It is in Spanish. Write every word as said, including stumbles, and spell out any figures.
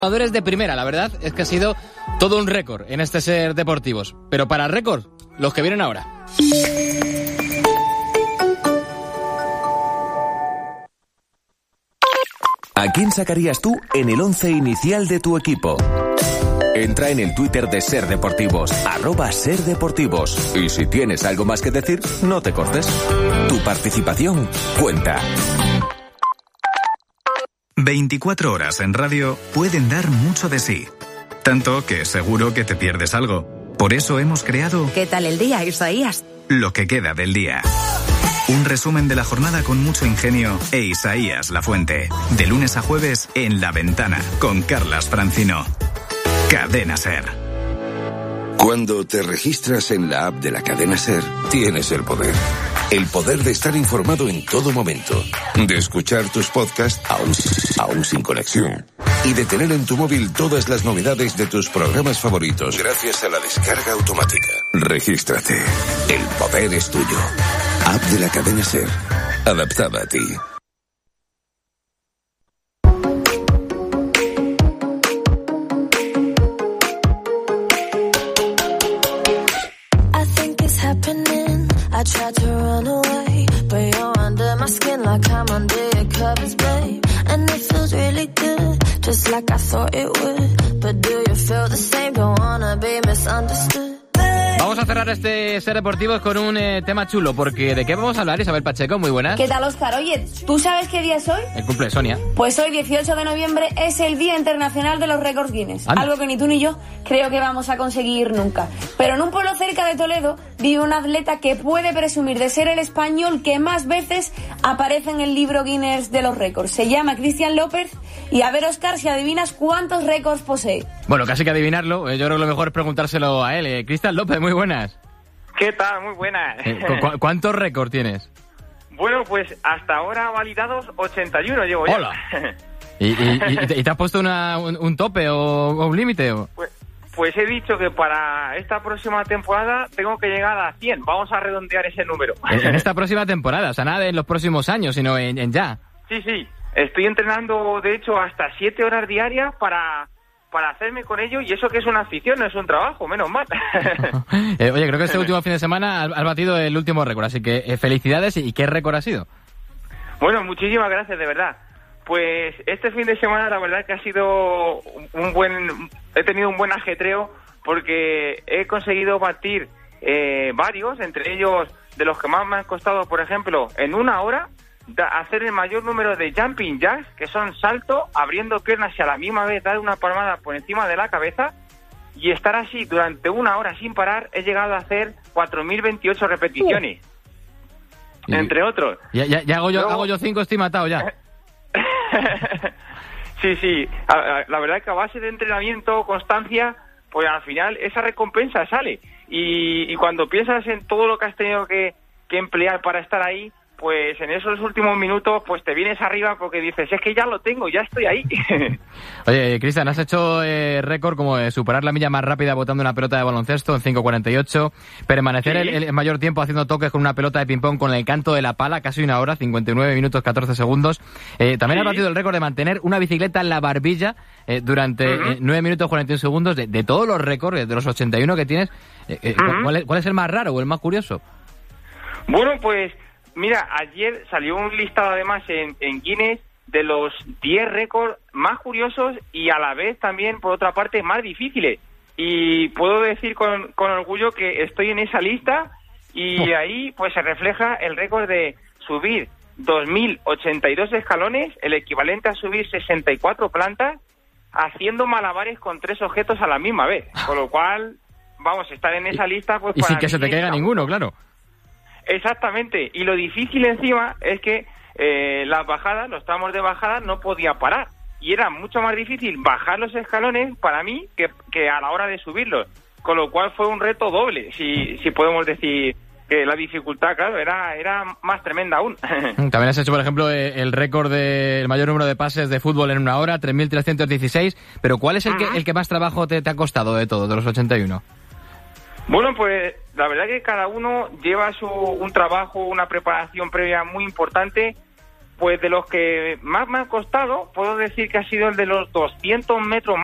Jugadores de primera, la verdad es que ha sido todo un récord en este Ser Deportivos. Pero para récord, los que vienen ahora. ¿A quién sacarías tú en el once inicial de tu equipo? Entra en el Twitter de Ser Deportivos, arroba Ser Deportivos. Y si tienes algo más que decir, no te cortes. Tu participación cuenta. veinticuatro horas en radio pueden dar mucho de sí. Tanto que seguro que te pierdes algo. Por eso hemos creado... ¿Qué tal el día, Isaías? Lo que queda del día. Un resumen de la jornada con mucho ingenio e Isaías Lafuente. De lunes a jueves en La Ventana, con Carlas Francino. Cadena Ser. Cuando te registras en la app de la Cadena Ser, tienes el poder. El poder de estar informado en todo momento, de escuchar tus podcasts aún, aún sin conexión y de tener en tu móvil todas las novedades de tus programas favoritos gracias a la descarga automática. Regístrate. El poder es tuyo. App de la Cadena Ser. Adaptada a ti. I tried to run away, but you're under my skin like I'm under your covers, babe. And it feels really good, just like I thought it would. But do you feel the same? Don't wanna be misunderstood. Vamos a cerrar este Ser Deportivos con un eh, tema chulo, porque ¿de qué vamos a hablar, Isabel Pacheco? Muy buenas. ¿Qué tal, Óscar? Oye, ¿tú sabes qué día es hoy? El cumple de Sonia. Pues hoy, dieciocho de noviembre, es el Día Internacional de los Récords Guinness. Anda. Algo que ni tú ni yo creo que vamos a conseguir nunca. Pero en un pueblo cerca de Toledo vive un atleta que puede presumir de ser el español que más veces aparece en el libro Guinness de los récords. Se llama Cristian López y a ver, Óscar, si adivinas cuántos récords posee. Bueno, casi que adivinarlo. Yo creo que lo mejor es preguntárselo a él. Eh, Cristian López, muy buenas. ¿Qué tal? Muy buenas. Eh, ¿cu- ¿Cuántos récords tienes? Bueno, pues hasta ahora validados ochenta y uno llevo ya. Hola. ¿Y, y, y, te, y te has puesto una, un, un tope o, o un límite? O... Pues, pues he dicho que para esta próxima temporada tengo que llegar a cien. Vamos a redondear ese número. En, en esta próxima temporada, o sea, nada en los próximos años, sino en, en ya. Sí, sí. Estoy entrenando, de hecho, hasta siete horas diarias para... para hacerme con ello, y eso que es una afición, no es un trabajo, menos mal. eh, oye, creo que este último fin de semana has, has batido el último récord, así que eh, felicidades. ¿Y qué récord ha sido? Bueno, muchísimas gracias, de verdad. Pues este fin de semana la verdad que ha sido un buen... He tenido un buen ajetreo porque he conseguido batir eh, varios, entre ellos de los que más me han costado, por ejemplo, en una hora, hacer el mayor número de jumping jacks, que son salto, abriendo piernas y a la misma vez dar una palmada por encima de la cabeza, y estar así durante una hora sin parar. He llegado a hacer cuatro mil veintiocho repeticiones, uh. entre otros. Ya, ya, ya hago yo Luego... hago yo cinco, estoy matado ya. Sí, sí, la verdad es que a base de entrenamiento, constancia, pues al final esa recompensa sale, y, y cuando piensas en todo lo que has tenido que, que emplear para estar ahí, pues en esos últimos minutos pues te vienes arriba porque dices, es que ya lo tengo, ya estoy ahí. Oye, Cristian, has hecho eh, récord como de superar la milla más rápida botando una pelota de baloncesto en cinco cuarenta y ocho, permanecer ¿Sí? el, el mayor tiempo haciendo toques con una pelota de ping-pong con el canto de la pala, casi una hora, cincuenta y nueve minutos catorce segundos. Eh, también ¿Sí? has batido el récord de mantener una bicicleta en la barbilla eh, durante uh-huh. eh, nueve minutos cuarenta y un segundos. De, de todos los récords, de los ochenta y uno que tienes, eh, eh, uh-huh. ¿cuál, es, ¿cuál es el más raro o el más curioso? Bueno, pues... Mira, ayer salió un listado además en, en Guinness de los diez récords más curiosos y a la vez también, por otra parte, más difíciles. Y puedo decir con, con orgullo que estoy en esa lista, y ahí pues se refleja el récord de subir dos mil ochenta y dos escalones, el equivalente a subir sesenta y cuatro plantas, haciendo malabares con tres objetos a la misma vez. Con lo cual, vamos, estar en esa lista... pues Y para sin que se te caiga ninguno, claro. Exactamente, y lo difícil encima es que eh, las bajadas, los tramos de bajada no podía parar, y era mucho más difícil bajar los escalones para mí que, que a la hora de subirlos, con lo cual fue un reto doble, si, si podemos decir que la dificultad, claro, era, era más tremenda aún. También has hecho, por ejemplo, el récord del mayor número de pases de fútbol en una hora, tres mil trescientos dieciséis, pero ¿cuál es el, uh-huh. que, el que más trabajo te, te ha costado de todo, de los ochenta y uno? Bueno, pues la verdad que cada uno lleva su un trabajo, una preparación previa muy importante. pues de los que más me han costado, puedo decir que ha sido el de los doscientos metros